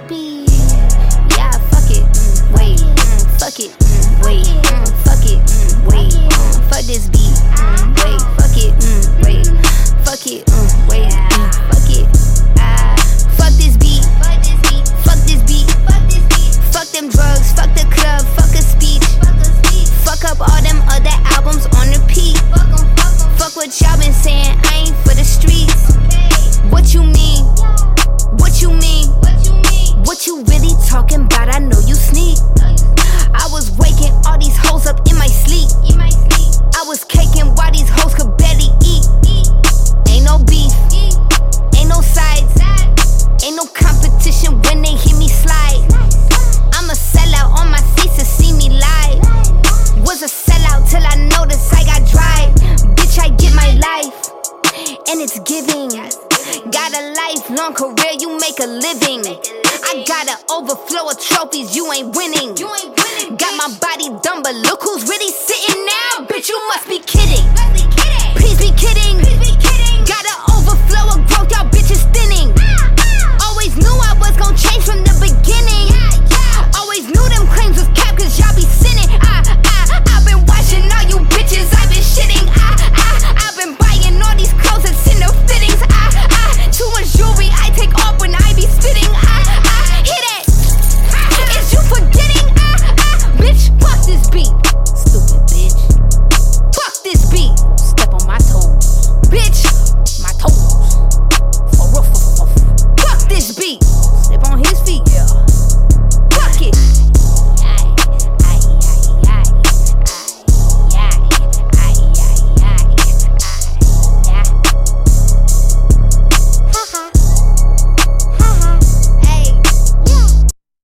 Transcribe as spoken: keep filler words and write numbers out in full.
beat. Yeah, fuck it, mm, wait, mm, fuck it, mm, wait, mm, fuck it, mm, wait, mm, fuck this beat, mm, wait, fuck it, mm, wait, fuck it, mm, wait, mm, fuck it, ah, fuck this beat, fuck this beat, fuck this beat, fuck this beat, fuck them drugs, fuck the club, fuck a speech, fuck a speech, fuck up all them other albums on repeat, fuck 'em, fuck 'em, fuck what y'all been saying, I ain't for the streets. What you mean? What you mean? What you mean? What you really talking about? I know you sneak. I was waking all these hoes up in my sleep. In my sleep. I was caking while these hoes could barely eat. Ain't no beef. Ain't no sides. Ain't no competition when they hear me slide. I'm a sellout on my seats to see me live. Was a sellout till I noticed I got dry. Bitch, I get my life, and it's giving. Got a lifelong career, you make a living. I got an overflow of trophies, you ain't winning. Got my body done, but look who's really sitting now. Bitch, you must